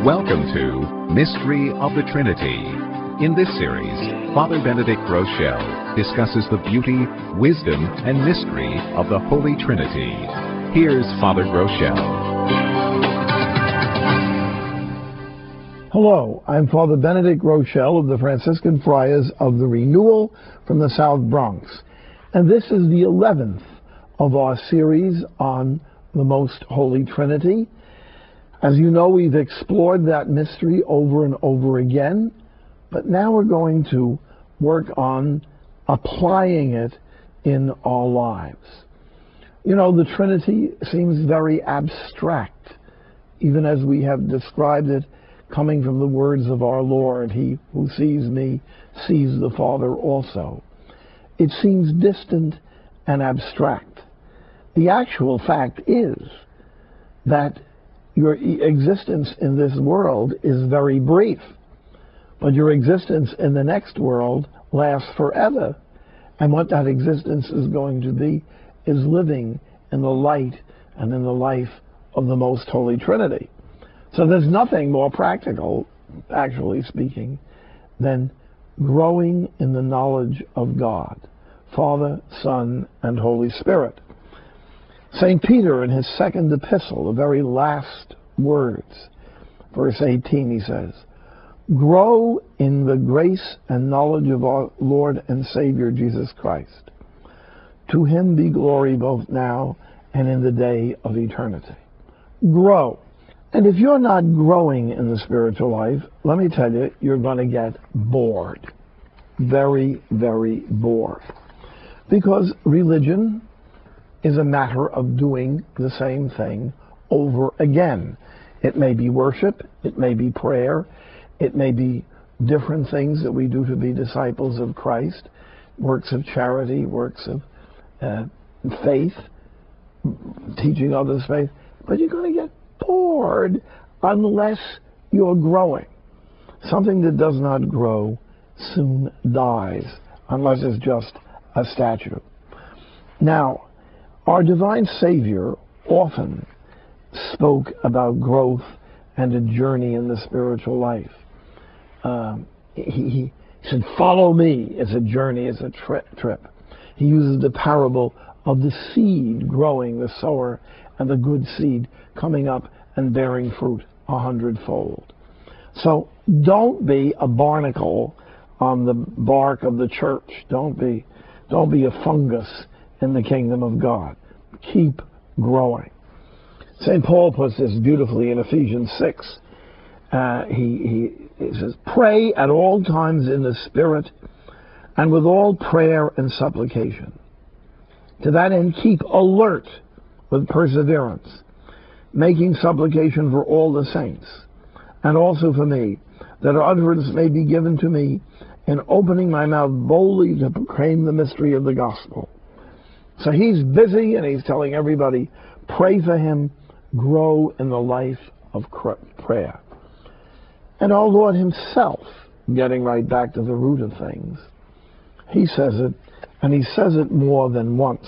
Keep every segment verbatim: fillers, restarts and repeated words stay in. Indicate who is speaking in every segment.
Speaker 1: Welcome to Mystery of the Trinity. In this series, Father Benedict Groeschel discusses the beauty, wisdom, and mystery of the Holy Trinity. Here's Father Groeschel.
Speaker 2: Hello, I'm Father Benedict Groeschel of the Franciscan Friars of the Renewal from the South Bronx. And this is the eleventh of our series on the Most Holy Trinity. As you know, we've explored that mystery over and over again, but now we're going to work on applying it in our lives. You know, the Trinity seems very abstract, even as we have described it coming from the words of our Lord, "He who sees me sees the Father also." It seems distant and abstract. The actual fact is that your existence in this world is very brief, but your existence in the next world lasts forever. And what that existence is going to be is living in the light and in the life of the Most Holy Trinity. So there's nothing more practical, actually speaking, than growing in the knowledge of God, Father, Son, and Holy Spirit. Saint Peter, in his second epistle, the very last words, verse eighteen, he says, "Grow in the grace and knowledge of our Lord and Savior Jesus Christ. To him be glory both now and in the day of eternity." Grow. And if you're not growing in the spiritual life, let me tell you, you're going to get bored. Very, very bored. Because religion is a matter of doing the same thing over again. It may be worship, it may be prayer, it may be different things that we do to be disciples of Christ, works of charity, works of uh, faith, teaching others faith. But you're going to get bored unless you're growing. Something that does not grow soon dies, unless it's just a statue. Now, our divine Savior often spoke about growth and a journey in the spiritual life. Um, he, he said, "Follow me." It's a journey, it's a tri- trip. He uses the parable of the seed growing, the sower, and the good seed coming up and bearing fruit a hundredfold. So don't be a barnacle on the bark of the church. Don't be, don't be a fungus in the kingdom of God. Keep growing. Saint Paul puts this beautifully in Ephesians six. Uh, he, he, he says, "Pray at all times in the Spirit and with all prayer and supplication. To that end, keep alert with perseverance, making supplication for all the saints, and also for me, that utterance may be given to me in opening my mouth boldly to proclaim the mystery of the gospel." So he's busy and he's telling everybody, pray for him, grow in the life of prayer. And our Lord himself, getting right back to the root of things, he says it, and he says it more than once.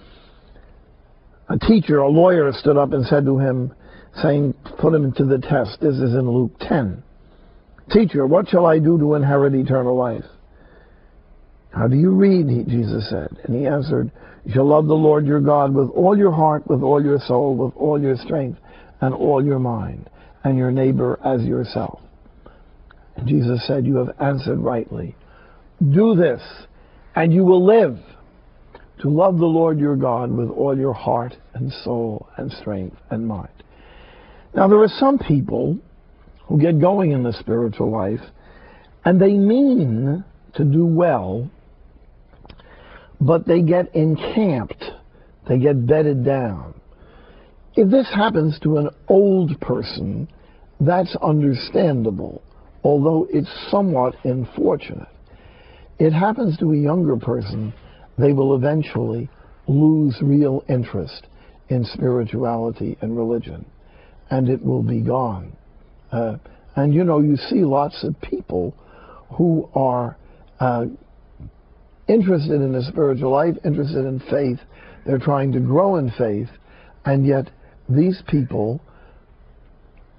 Speaker 2: A teacher, a lawyer, stood up and said to him, saying, put him to the test. This is in Luke ten. "Teacher, what shall I do to inherit eternal life?" "How do you read?" he, Jesus said. And he answered, "You shall love the Lord your God with all your heart, with all your soul, with all your strength, and all your mind, and your neighbor as yourself." And Jesus said, "You have answered rightly. Do this, and you will live, to love the Lord your God with all your heart and soul and strength and mind." Now, there are some people who get going in the spiritual life, and they mean to do well, but they get encamped, they get bedded down. If this happens to an old person, that's understandable, although it's somewhat unfortunate. It happens to a younger person, they will eventually lose real interest in spirituality and religion, and it will be gone. Uh, and you know, you see lots of people who are uh, interested in the spiritual life, interested in faith. They're trying to grow in faith, and yet these people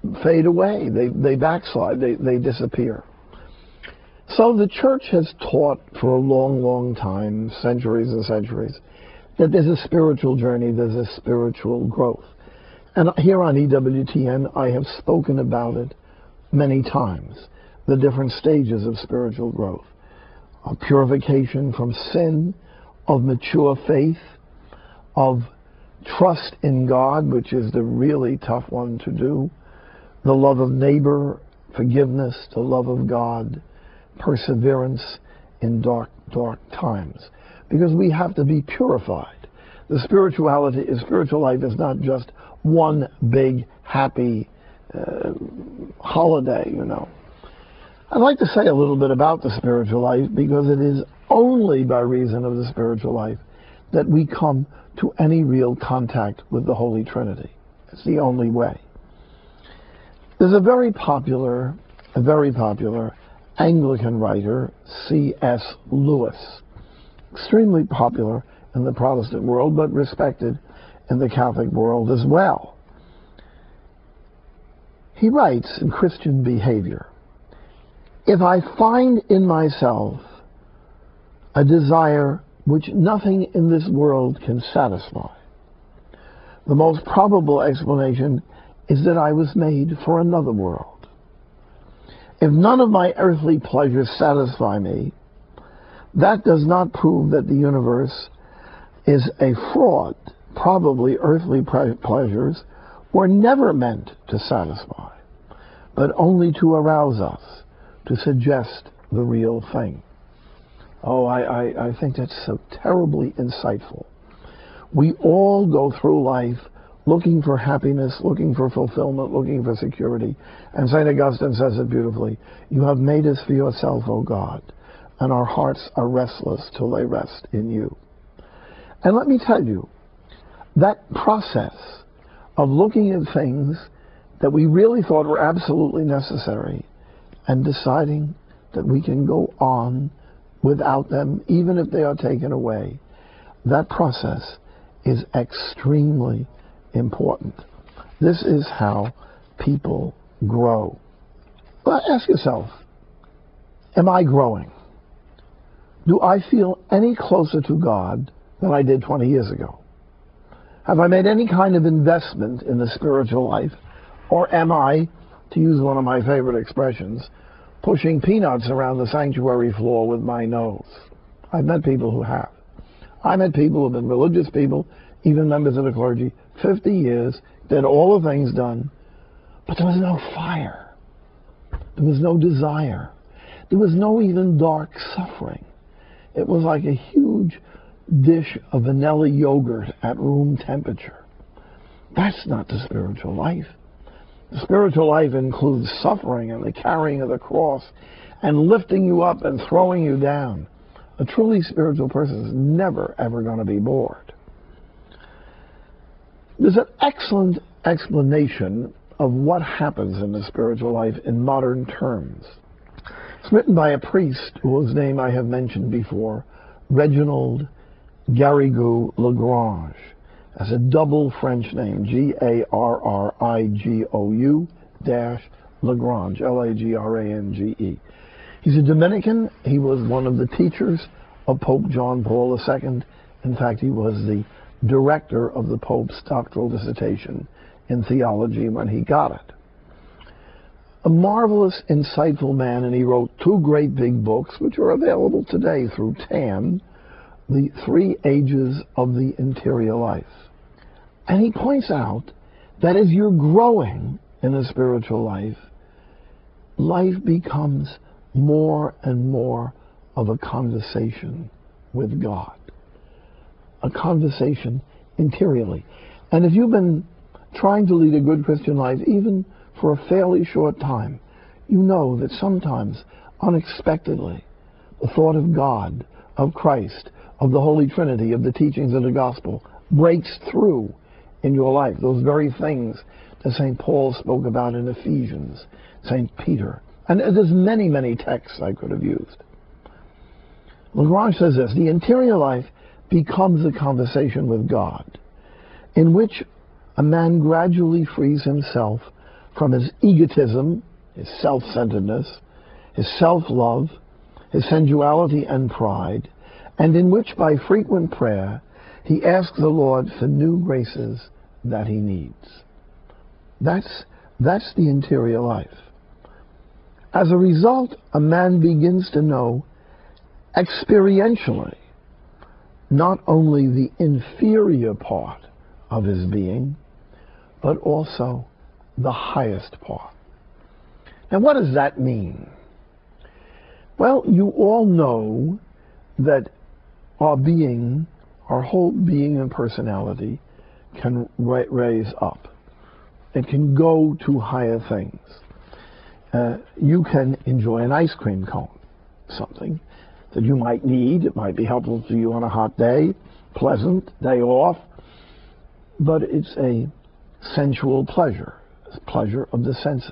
Speaker 2: fade away. They, they backslide. They, they disappear. So the church has taught for a long, long time, centuries and centuries, that there's a spiritual journey, there's a spiritual growth. And here on E W T N, I have spoken about it many times, the different stages of spiritual growth. Of purification from sin, of mature faith, of trust in God, which is the really tough one to do, the love of neighbor, forgiveness, the love of God, perseverance in dark, dark times. Because we have to be purified. The spirituality, spiritual life is not just one big, happy uh, holiday, you know. I'd like to say a little bit about the spiritual life, because it is only by reason of the spiritual life that we come to any real contact with the Holy Trinity. It's the only way. There's a very popular, a very popular Anglican writer, C S Lewis, extremely popular in the Protestant world, but respected in the Catholic world as well. He writes in Christian Behavior, "If I find in myself a desire which nothing in this world can satisfy, the most probable explanation is that I was made for another world. If none of my earthly pleasures satisfy me, that does not prove that the universe is a fraud. Probably earthly pleasures were never meant to satisfy, but only to arouse us, to suggest the real thing." Oh, I, I, I think that's so terribly insightful. We all go through life looking for happiness, looking for fulfillment, looking for security. And Saint Augustine says it beautifully, "You have made us for yourself, O God, and our hearts are restless till they rest in you." And let me tell you, that process of looking at things that we really thought were absolutely necessary and deciding that we can go on without them, even if they are taken away, that process is extremely important. This is how people grow. Well, ask yourself, am I growing? Do I feel any closer to God than I did twenty years ago? Have I made any kind of investment in the spiritual life? Or am I, to use one of my favorite expressions, pushing peanuts around the sanctuary floor with my nose? I've met people who have. I met people who have been religious people, even members of the clergy, fifty years, did all the things done, but there was no fire. There was no desire. There was no even dark suffering. It was like a huge dish of vanilla yogurt at room temperature. That's not the spiritual life. The spiritual life includes suffering and the carrying of the cross and lifting you up and throwing you down. A truly spiritual person is never, ever going to be bored. There's an excellent explanation of what happens in the spiritual life in modern terms. It's written by a priest whose name I have mentioned before, Reginald Garrigou Lagrange. As a double French name, G A R R I G O U dash Lagrange, L A G R A N G E. He's a Dominican. He was one of the teachers of Pope John Paul the Second. In fact, he was the director of the Pope's doctoral dissertation in theology when he got it. A marvelous, insightful man, and he wrote two great big books, which are available today through T A N, The Three Ages of the Interior Life. And he points out that as you're growing in a spiritual life, life becomes more and more of a conversation with God. A conversation interiorly. And if you've been trying to lead a good Christian life, even for a fairly short time, you know that sometimes, unexpectedly, the thought of God, of Christ, of the Holy Trinity, of the teachings of the gospel, breaks through in your life. Those very things that Saint Paul spoke about in Ephesians, Saint Peter. And there's many, many texts I could have used. Lagrange says this: the interior life becomes a conversation with God, in which a man gradually frees himself from his egotism, his self-centeredness, his self-love, his sensuality and pride, and in which by frequent prayer he asks the Lord for new graces that he needs. That's, that's the interior life. As a result, a man begins to know experientially not only the inferior part of his being, but also the highest part. Now, what does that mean? Well, you all know that our being, our whole being and personality can ra- raise up. It can go to higher things. Uh, you can enjoy an ice cream cone, something that you might need. It might be helpful to you on a hot day, pleasant, day off, but it's a sensual pleasure, it's pleasure of the senses.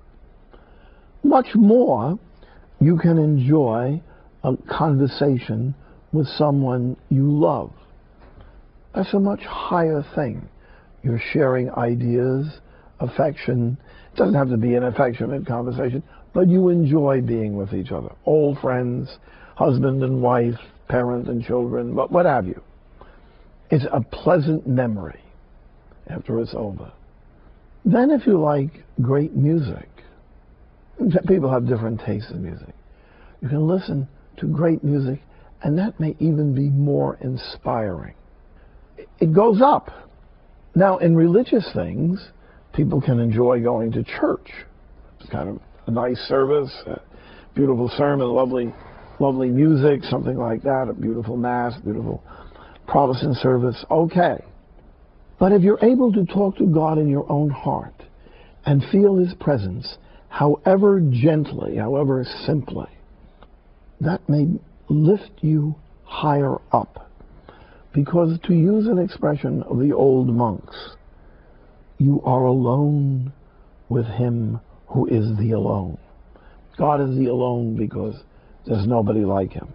Speaker 2: Much more, you can enjoy a conversation with someone you love. That's a much higher thing. You're sharing ideas, affection. It doesn't have to be an affectionate conversation, but you enjoy being with each other. Old friends, husband and wife, parent and children, but what have you. It's a pleasant memory after it's over. Then if you like great music, people have different tastes in music. You can listen to great music, and that may even be more inspiring. It goes up. Now, in religious things, people can enjoy going to church. It's kind of a nice service, a beautiful sermon, lovely, lovely music, something like that, a beautiful mass, beautiful Protestant service. Okay. But if you're able to talk to God in your own heart and feel his presence, however gently, however simply, that may lift you higher up. Because to use an expression of the old monks, you are alone with him who is the alone. God is the alone because there's nobody like him.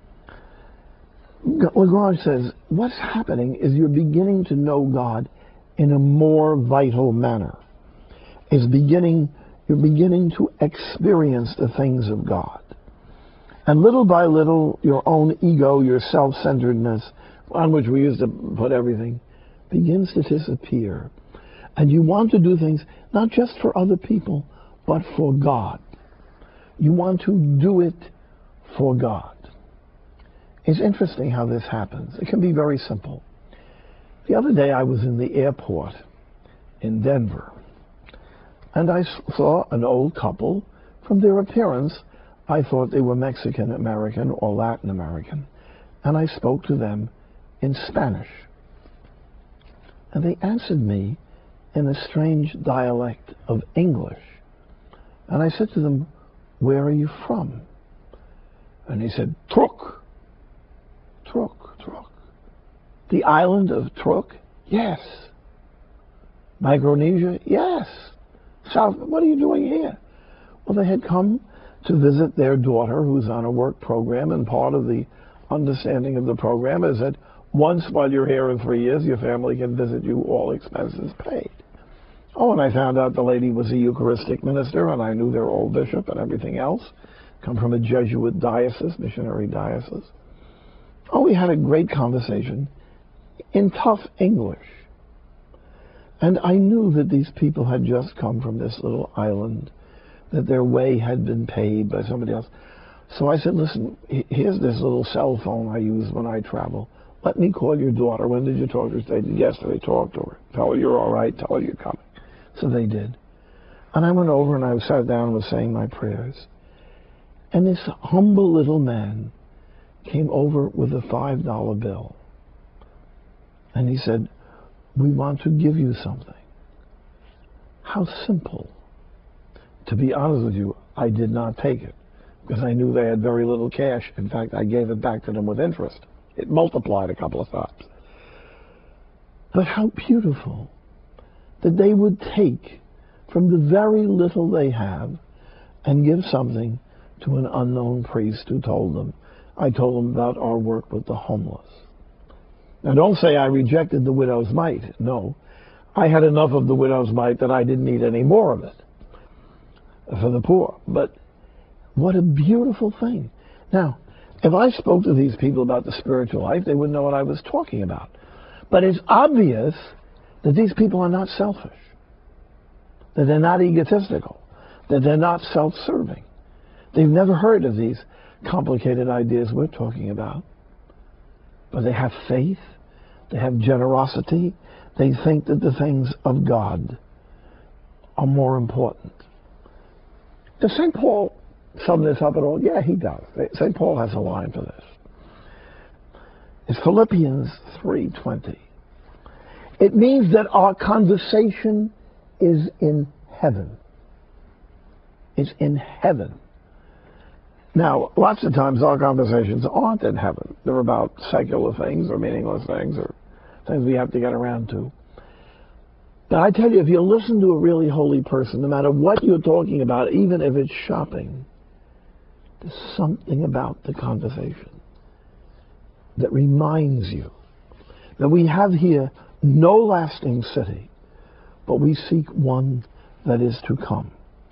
Speaker 2: Lagrange says, what's happening is you're beginning to know God in a more vital manner. Is beginning, you're beginning to experience the things of God. And little by little, your own ego, your self-centeredness, on which we used to put everything, begins to disappear. And you want to do things not just for other people, but for God. You want to do it for God. It's interesting how this happens. It can be very simple. The other day I was in the airport in Denver, and I saw an old couple. From their appearance, I thought they were Mexican American or Latin American, and I spoke to them in Spanish. And they answered me in a strange dialect of English. And I said to them, where are you from? And he said, Truk. Truk, Truk. The island of Truk? Yes. Micronesia? Yes. South, what are you doing here? Well, they had come to visit their daughter who's on a work program, and part of the understanding of the program is that once while you're here in three years, your family can visit you, all expenses paid. Oh, and I found out the lady was a Eucharistic minister, and I knew their old bishop and everything else. Come from a Jesuit diocese, missionary diocese. Oh, we had a great conversation in tough English. And I knew that these people had just come from this little island, that their way had been paid by somebody else. So I said, listen, here's this little cell phone I use when I travel. Let me call your daughter. When did you talk to her? They did yesterday. Talk to her. Tell her you're all right. Tell her you're coming. So they did. And I went over and I sat down and was saying my prayers. And this humble little man came over with a five dollar bill. And he said, we want to give you something. How simple. To be honest with you, I did not take it because I knew they had very little cash. In fact, I gave it back to them with interest. It multiplied a couple of times. But how beautiful that they would take from the very little they have and give something to an unknown priest who told them. I told them about our work with the homeless. Now, don't say I rejected the widow's mite. No. I had enough of the widow's mite that I didn't need any more of it for the poor. But what a beautiful thing. Now, if I spoke to these people about the spiritual life, they wouldn't know what I was talking about. But it's obvious that these people are not selfish, that they're not egotistical, that they're not self-serving. They've never heard of these complicated ideas we're talking about. But they have faith, they have generosity, they think that the things of God are more important. Does Saint Paul sum this up at all? Yeah, he does. Saint Paul has a line for this. It's Philippians three twenty. It means that our conversation is in heaven. It's in heaven. Now, lots of times our conversations aren't in heaven. They're about secular things or meaningless things or things we have to get around to. But I tell you, if you listen to a really holy person, no matter what you're talking about, even if it's shopping, there's something about the conversation that reminds you that we have here no lasting city, but we seek one that is to come.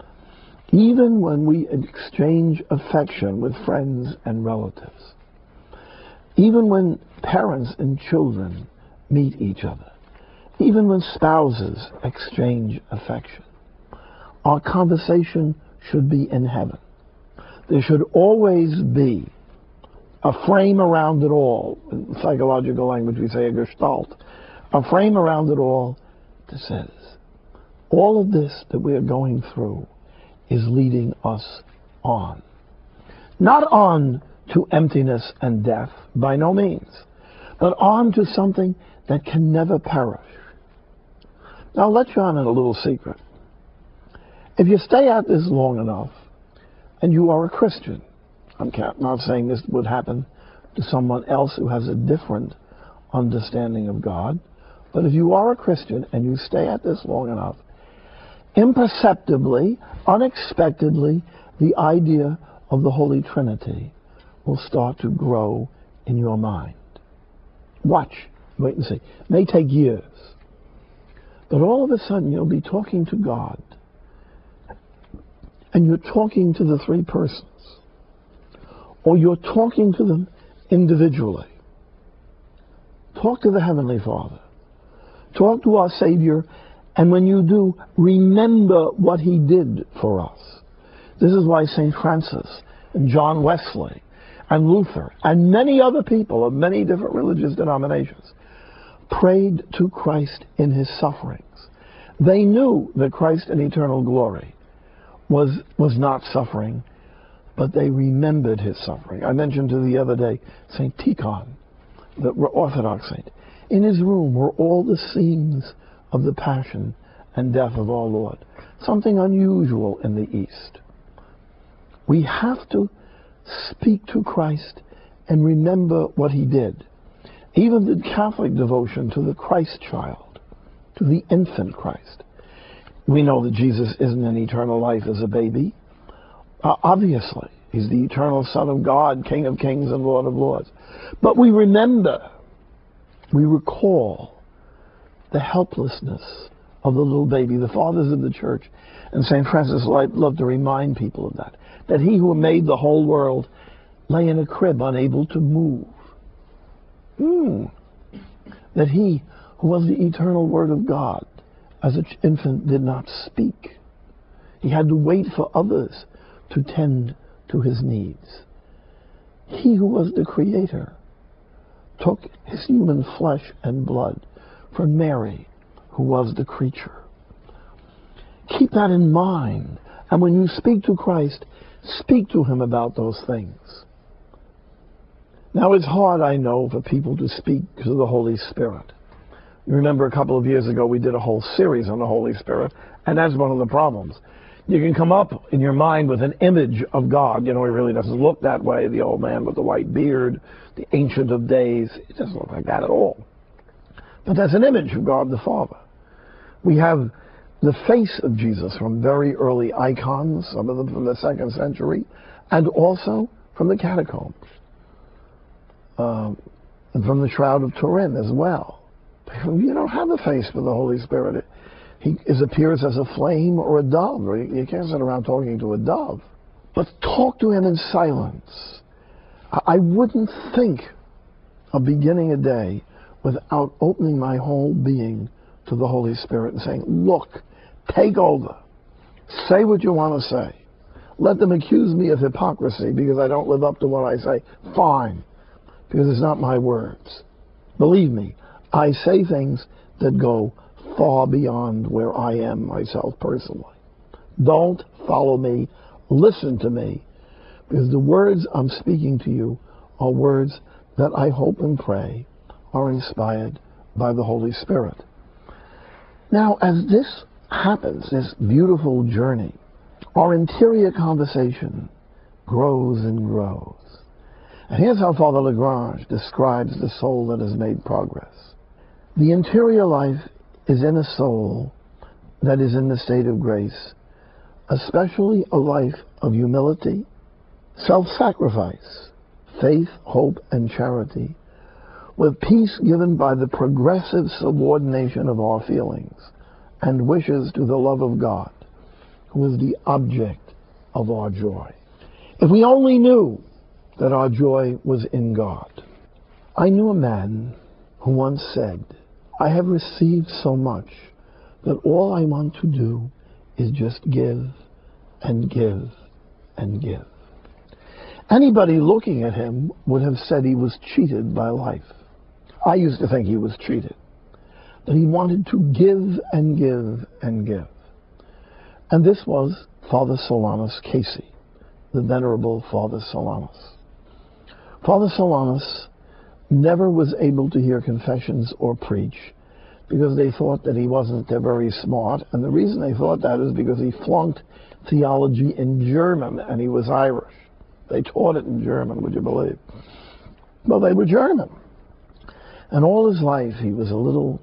Speaker 2: Even when we exchange affection with friends and relatives, even when parents and children meet each other, even when spouses exchange affection, our conversation should be in heaven. There should always be a frame around it all. In psychological language, we say a gestalt. A frame around it all that says, all of this that we are going through is leading us on. Not on to emptiness and death, by no means, but on to something that can never perish. Now, I'll let you on in a little secret. If you stay at this long enough, and you are a Christian, I'm not saying this would happen to someone else who has a different understanding of God, but if you are a Christian and you stay at this long enough, imperceptibly, unexpectedly, the idea of the Holy Trinity will start to grow in your mind. Watch, wait and see. It may take years, but all of a sudden you'll be talking to God, and you're talking to the three persons, or you're talking to them individually. Talk to the Heavenly Father. Talk to our Savior. And when you do, remember what he did for us. This is why Saint Francis and John Wesley and Luther and many other people of many different religious denominations prayed to Christ in his sufferings. They knew that Christ in eternal glory was, was not suffering, but they remembered his suffering. I mentioned to the other day Saint Tikhon, the Orthodox saint. In his room were all the scenes of the passion and death of our Lord. Something unusual in the East. We have to speak to Christ and remember what he did. Even the Catholic devotion to the Christ child, to the infant Christ. We know that Jesus isn't in eternal life as a baby. Uh, obviously, he's the eternal Son of God, King of kings and Lord of lords. But we remember, we recall the helplessness of the little baby. The fathers of the church and Saint Francis loved to remind people of that. That he who made the whole world lay in a crib unable to move. Mm. That he who was the eternal Word of God as an infant did not speak. He had to wait for others to tend to his needs. He who was the Creator took his human flesh and blood from Mary, who was the creature. Keep that in mind. And when you speak to Christ, speak to him about those things. Now, it's hard, I know, for people to speak to the Holy Spirit. You remember a couple of years ago we did a whole series on the Holy Spirit, and that's one of the problems. You can come up in your mind with an image of God. You know, he really doesn't look that way, the old man with the white beard, the Ancient of Days. It doesn't look like that at all. But that's an image of God the Father. We have the face of Jesus from very early icons, some of them from the second century, and also from the catacombs, um, and from the Shroud of Turin as well, You don't have a face for the Holy Spirit. He is, appears as a flame or a dove. You can't sit around talking to a dove. But talk to him in silence. I wouldn't think of beginning a day without opening my whole being to the Holy Spirit and saying, look, take over. Say what you want to say. Let them accuse me of hypocrisy because I don't live up to what I say. Fine, because it's not my words. Believe me, I say things that go far beyond where I am myself personally. Don't follow me. Listen to me, because the words I'm speaking to you are words that I hope and pray are inspired by the Holy Spirit. Now, as this happens, this beautiful journey, our interior conversation grows and grows. And here's how Father Lagrange describes the soul that has made progress. The interior life is in a soul that is in the state of grace, especially a life of humility, self-sacrifice, faith, hope, and charity, with peace given by the progressive subordination of our feelings and wishes to the love of God, who is the object of our joy. If we only knew that our joy was in God. I knew a man who once said, I have received so much that all I want to do is just give and give and give. Anybody looking at him would have said he was cheated by life. I used to think he was cheated, that he wanted to give and give and give. And this was Father Solanus Casey, the Venerable Father Solanus. Father Solanus never was able to hear confessions or preach because they thought that he wasn't very smart. And the reason they thought that is because he flunked theology in German and he was Irish. They taught it in German, would you believe? Well, they were German. And all his life he was a little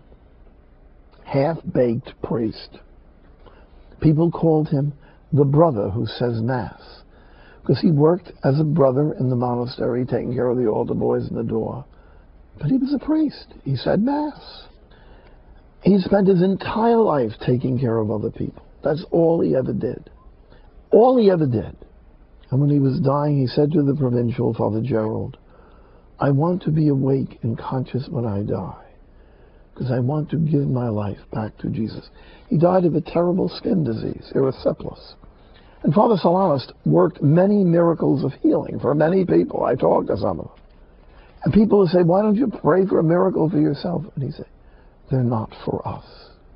Speaker 2: half-baked priest. People called him the brother who says Mass, because he worked as a brother in the monastery, taking care of the altar boys in the door. But he was a priest. He said Mass. He spent his entire life taking care of other people. That's all he ever did. All he ever did. And when he was dying, he said to the provincial, Father Gerald, I want to be awake and conscious when I die, because I want to give my life back to Jesus. He died of a terrible skin disease, erysipelas. And Father Solanus worked many miracles of healing for many people. I talked to some of them. And people would say, why don't you pray for a miracle for yourself? And he said, they're not for us.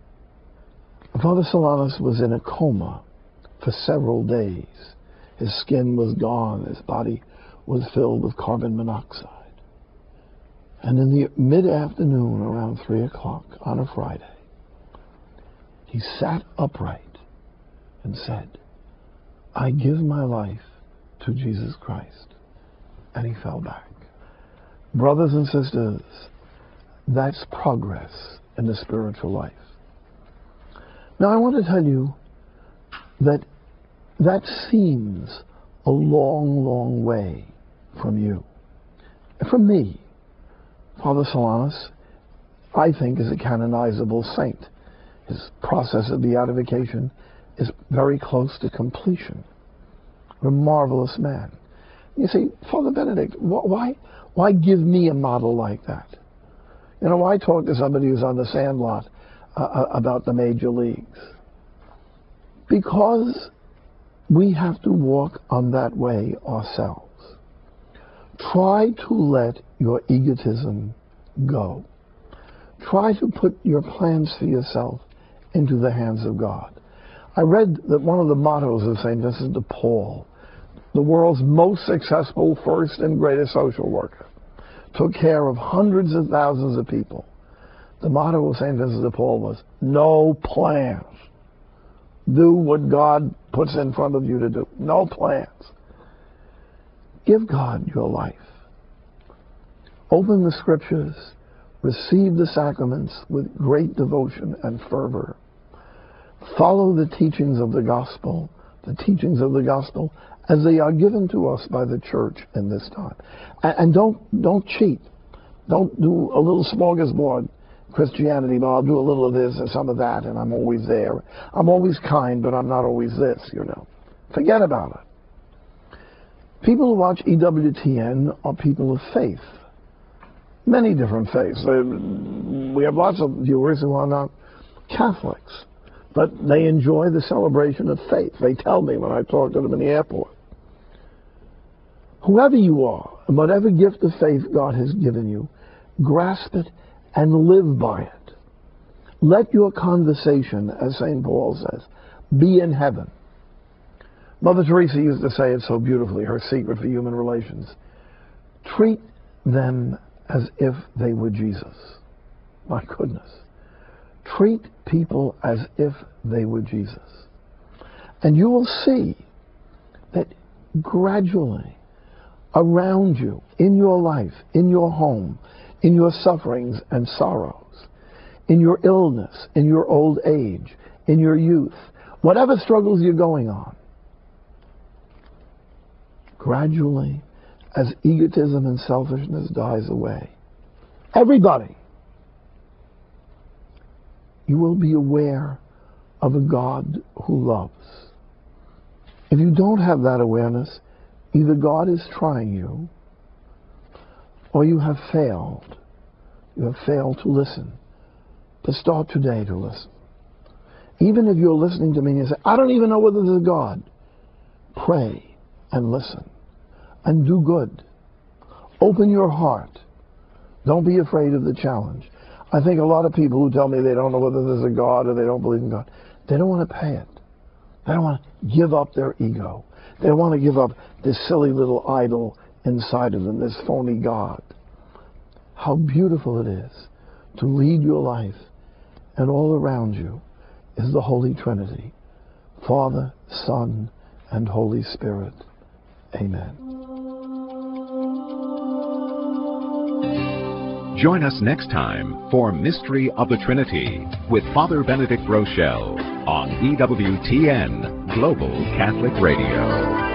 Speaker 2: Father Solanus was in a coma for several days. His skin was gone. His body was filled with carbon monoxide. And in the mid-afternoon, around three o'clock on a Friday, he sat upright and said, I give my life to Jesus Christ. And he fell back. Brothers and sisters, that's progress in the spiritual life. Now I want to tell you that that seems a long, long way from you. From me. Father Solanus, I think, is a canonizable saint. His process of beatification is very close to completion. A marvelous man. You say, Father Benedict, why, why give me a model like that? You know, why talk to somebody who's on the sandlot uh, about the major leagues? Because we have to walk on that way ourselves. Try to let your egotism go. Try to put your plans for yourself into the hands of God. I read that one of the mottos of Saint Vincent de Paul, the world's most successful first and greatest social worker, took care of hundreds of thousands of people. The motto of Saint Vincent de Paul was, no plans. Do what God puts in front of you to do. No plans. Give God your life. Open the scriptures. Receive the sacraments with great devotion and fervor. Follow the teachings of the gospel, the teachings of the gospel as they are given to us by the church in this time. And don't, don't cheat. Don't do a little smorgasbord Christianity, but I'll do a little of this and some of that, and I'm always there. I'm always kind, but I'm not always this, you know. Forget about it. People who watch E W T N are people of faith. Many different faiths. We have lots of viewers who are not Catholics, but they enjoy the celebration of faith. They tell me when I talk to them in the airport. Whoever you are, and whatever gift of faith God has given you, grasp it and live by it. Let your conversation, as Saint Paul says, be in heaven. Mother Teresa used to say it so beautifully, her secret for human relations. Treat them as if they were Jesus. My goodness. Treat people as if they were Jesus. And you will see that gradually, around you, in your life, in your home, in your sufferings and sorrows, in your illness, in your old age, in your youth, whatever struggles you're going on, gradually, as egotism and selfishness dies away, everybody, you will be aware of a God who loves. If you don't have that awareness, either God is trying you, or you have failed. You have failed to listen. But start today to listen. Even if you're listening to me and you say, I don't even know whether there's a God, pray and listen and do good. Open your heart. Don't be afraid of the challenge. I think a lot of people who tell me they don't know whether there's a God or they don't believe in God, they don't want to pay it. They don't want to give up their ego. They don't want to give up this silly little idol inside of them, this phony God. How beautiful it is to lead your life, and all around you is the Holy Trinity, Father, Son, and Holy Spirit. Amen.
Speaker 1: Join us next time for Mystery of the Trinity with Father Benedict Groeschel on E W T N Global Catholic Radio.